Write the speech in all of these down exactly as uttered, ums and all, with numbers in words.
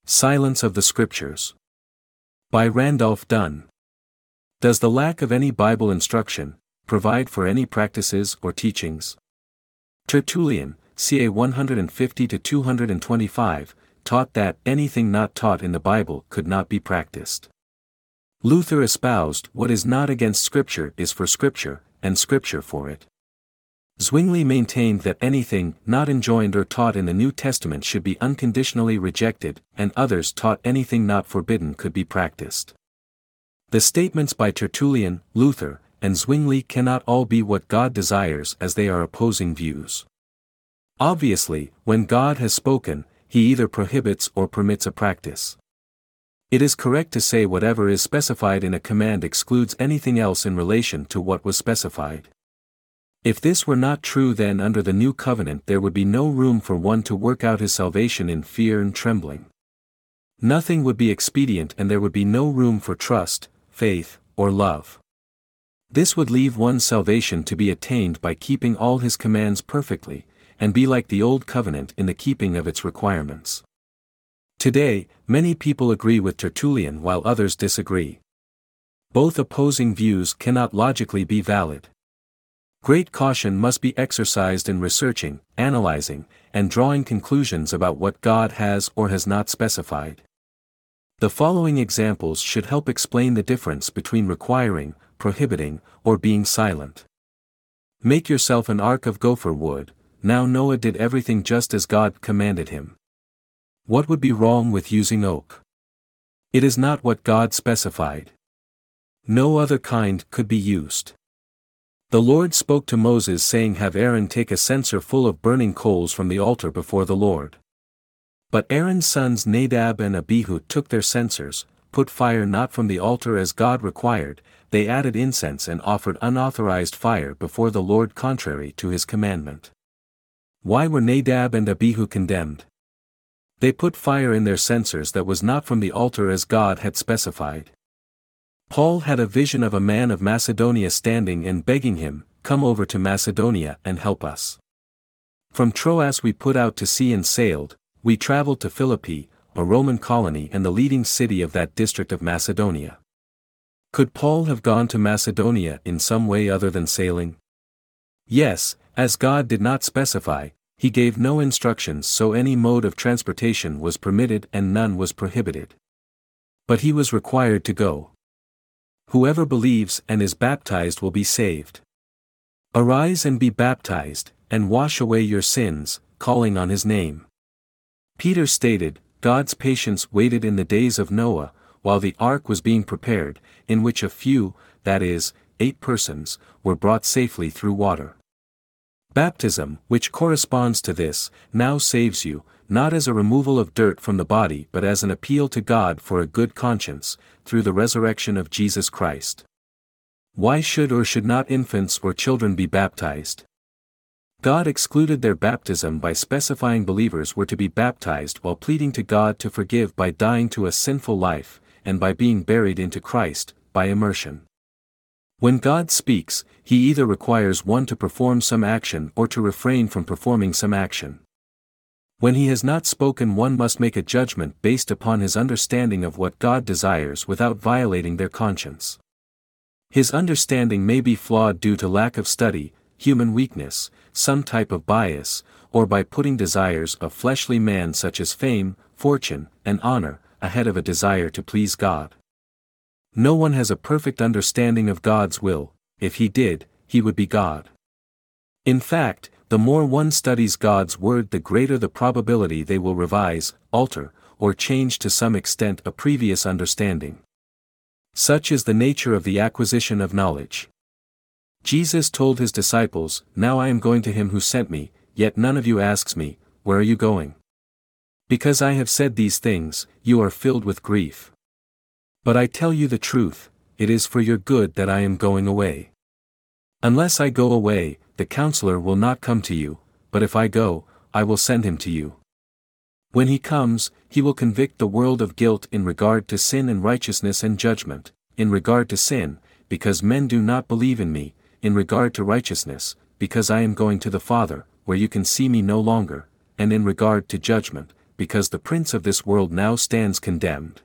Silence of the Scriptures. By Randolph Dunn. Does the lack of any Bible instruction provide for any practices or teachings? Tertullian, circa one fifty to two twenty-five, taught that anything not taught in the Bible could not be practiced. Luther espoused what is not against Scripture is for Scripture, and Scripture for it. Zwingli maintained that anything not enjoined or taught in the New Testament should be unconditionally rejected, and others taught anything not forbidden could be practiced. The statements by Tertullian, Luther, and Zwingli cannot all be what God desires, as they are opposing views. Obviously, when God has spoken, He either prohibits or permits a practice. It is correct to say whatever is specified in a command excludes anything else in relation to what was specified. If this were not true, then under the new covenant there would be no room for one to work out his salvation in fear and trembling. Nothing would be expedient, and there would be no room for trust, faith, or love. This would leave one's salvation to be attained by keeping all His commands perfectly, and be like the old covenant in the keeping of its requirements. Today, many people agree with Tertullian while others disagree. Both opposing views cannot logically be valid. Great caution must be exercised in researching, analyzing, and drawing conclusions about what God has or has not specified. The following examples should help explain the difference between requiring, prohibiting, or being silent. Make yourself an ark of gopher wood. Now Noah did everything just as God commanded him. What would be wrong with using oak? It is not what God specified. No other kind could be used. The Lord spoke to Moses, saying, "Have Aaron take a censer full of burning coals from the altar before the Lord." But Aaron's sons Nadab and Abihu took their censers, put fire not from the altar as God required, they added incense and offered unauthorized fire before the Lord contrary to His commandment. Why were Nadab and Abihu condemned? They put fire in their censers that was not from the altar as God had specified. Paul had a vision of a man of Macedonia standing and begging him, "Come over to Macedonia and help us." From Troas we put out to sea and sailed. We traveled to Philippi, a Roman colony and the leading city of that district of Macedonia. Could Paul have gone to Macedonia in some way other than sailing? Yes, as God did not specify, He gave no instructions, so any mode of transportation was permitted and none was prohibited. But he was required to go. Whoever believes and is baptized will be saved. Arise and be baptized, and wash away your sins, calling on His name. Peter stated, God's patience waited in the days of Noah, while the ark was being prepared, in which a few, that is, eight persons, were brought safely through water. Baptism, which corresponds to this, now saves you, not as a removal of dirt from the body but as an appeal to God for a good conscience, through the resurrection of Jesus Christ. Why should or should not infants or children be baptized? God excluded their baptism by specifying believers were to be baptized while pleading to God to forgive by dying to a sinful life, and by being buried into Christ, by immersion. When God speaks, He either requires one to perform some action or to refrain from performing some action. When He has not spoken, one must make a judgment based upon his understanding of what God desires without violating their conscience. His understanding may be flawed due to lack of study, human weakness, some type of bias, or by putting desires of fleshly man such as fame, fortune, and honor, ahead of a desire to please God. No one has a perfect understanding of God's will. If he did, he would be God. In fact, the more one studies God's word, the greater the probability they will revise, alter, or change to some extent a previous understanding. Such is the nature of the acquisition of knowledge. Jesus told His disciples, "Now I am going to Him who sent me, yet none of you asks me, 'Where are you going?' Because I have said these things, you are filled with grief. But I tell you the truth, it is for your good that I am going away. Unless I go away, the Counselor will not come to you, but if I go, I will send him to you. When he comes, he will convict the world of guilt in regard to sin and righteousness and judgment, in regard to sin, because men do not believe in me, in regard to righteousness, because I am going to the Father, where you can see me no longer, and in regard to judgment, because the prince of this world now stands condemned.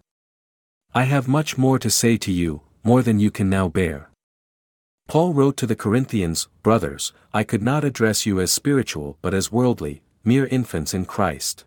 I have much more to say to you, more than you can now bear. Paul wrote to the Corinthians, Brothers, I could not address you as spiritual but as worldly, mere infants in Christ.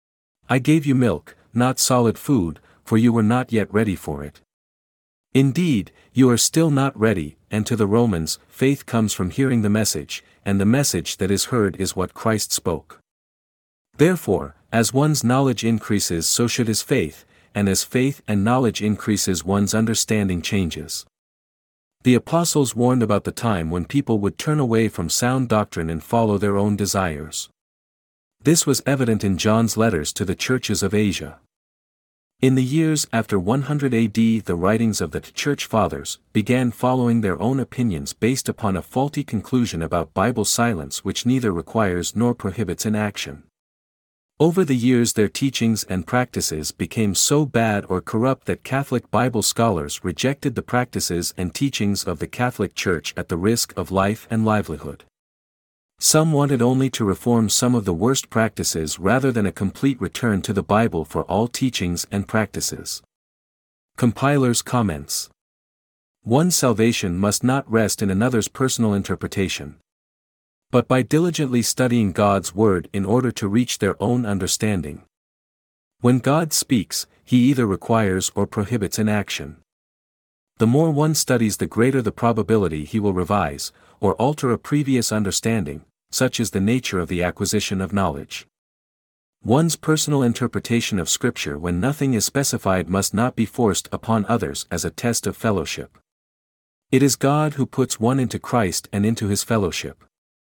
I gave you milk, not solid food, for you were not yet ready for it. Indeed, you are still not ready, and to the Romans, faith comes from hearing the message, and the message that is heard is what Christ spoke. Therefore, as one's knowledge increases so should his faith, and as faith and knowledge increases one's understanding changes. The apostles warned about the time when people would turn away from sound doctrine and follow their own desires. This was evident in John's letters to the churches of Asia. In the years after one hundred A D, the writings of the Church Fathers began following their own opinions based upon a faulty conclusion about Bible silence which neither requires nor prohibits inaction. Over the years their teachings and practices became so bad or corrupt that Catholic Bible scholars rejected the practices and teachings of the Catholic Church at the risk of life and livelihood. Some wanted only to reform some of the worst practices rather than a complete return to the Bible for all teachings and practices. Compiler's comments. One's salvation must not rest in another's personal interpretation, but by diligently studying God's Word in order to reach their own understanding. When God speaks, He either requires or prohibits inaction. The more one studies, the greater the probability he will revise, or alter a previous understanding, such is the nature of the acquisition of knowledge. One's personal interpretation of Scripture when nothing is specified must not be forced upon others as a test of fellowship. It is God who puts one into Christ and into His fellowship.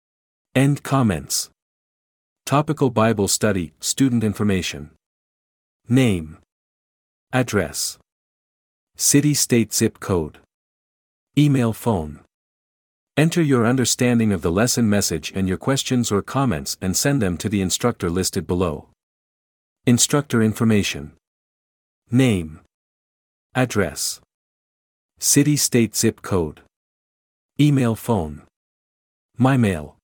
End comments. Topical Bible Study, Student Information. Name. Address. City, State, Zip Code. Email, Phone. Enter your understanding of the lesson message and your questions or comments and send them to the instructor listed below. Instructor information. Name. Address. City, State, Zip Code. Email, Phone. My mail.